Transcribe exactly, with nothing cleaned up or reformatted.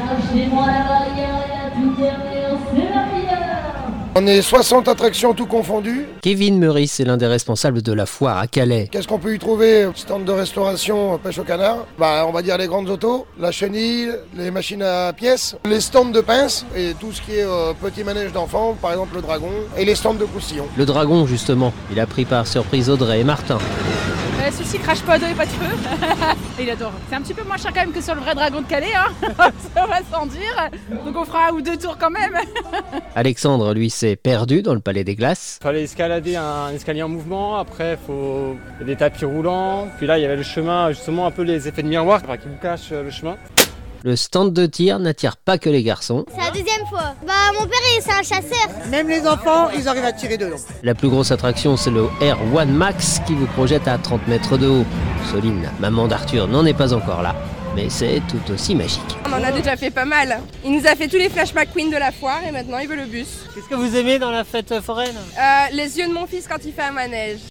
Lâchez-moi la barrière et la toute dernière, c'est la meilleure. On est soixante attractions tout confondues. Kevin Meurice est l'un des responsables de la foire à Calais. Qu'est-ce qu'on peut y trouver? Stand de restauration, pêche au canard. Bah, on va dire les grandes autos, la chenille, les machines à pièces, les stands de pinces et tout ce qui est euh, petit manège d'enfants, par exemple le dragon, et les stands de cousillons. Le dragon, justement, il a pris par surprise Audrey et Martin. Euh, Celui-ci crache pas d'eau et pas de feu. Il adore. C'est un petit peu moins cher quand même que sur le vrai dragon de Calais, hein. Ça va sans dire. Donc on fera un ou deux tours quand même. Alexandre, lui, s'est perdu dans le Palais des Glaces. Il fallait escalader un escalier en mouvement, après faut... il y a des tapis roulants, puis là il y avait le chemin, justement un peu les effets de miroir qui vous cachent le chemin. Le stand de tir n'attire pas que les garçons. C'est la deuxième fois. Bah mon père c'est un chasseur. Même les enfants, ils arrivent à tirer dedans. La plus grosse attraction, c'est le Air One Max qui vous projette à trente mètres de haut. Soline, maman d'Arthur, n'en est pas encore là, mais c'est tout aussi magique. On en a déjà fait pas mal. Il nous a fait tous les Flash McQueen de la foire et maintenant il veut le bus. Qu'est-ce que vous aimez dans la fête foraine ? euh, Les yeux de mon fils quand il fait un manège.